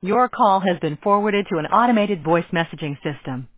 Your call has been forwarded to an automated voice messaging system.